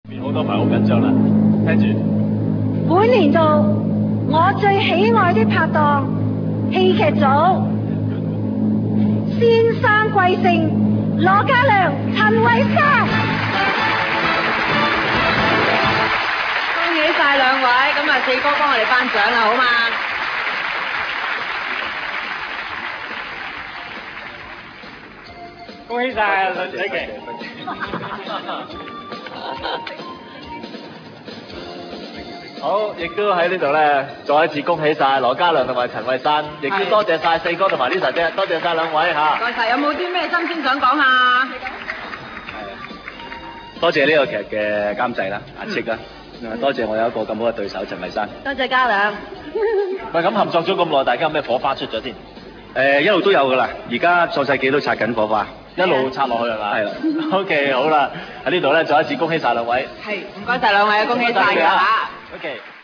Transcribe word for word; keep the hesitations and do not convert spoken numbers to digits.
好多朋友好緊張啦，聽住。 本年度我最喜愛的拍檔，戲劇組先生貴姓，羅嘉良、陳慧珊。 恭喜晒兩位，咁啊四哥幫我哋頒獎啦，好嘛？ 恭喜晒梁子琪。好，亦都喺呢度咧，再一次恭喜晒羅嘉良同埋陳慧珊，亦都多謝晒四哥同埋 Lisa 姐，多謝晒兩位嚇。 唔該晒，有冇啲咩新鮮想講啊？ 多謝呢個劇嘅監製啦，阿戚啦，多謝我有一個咁好嘅對手陳慧珊。 多謝嘉良。 喂，咁合作咗咁耐，大家有咩火花出咗先？ 誒，一路都有噶啦，而家創世紀都拆緊火花， 一路拆落去係嘛？ 係啦。 OK，好啦，喺呢度咧，再一次恭喜晒兩位。 係，唔該晒兩位，恭喜晒㗎嚇。 OK。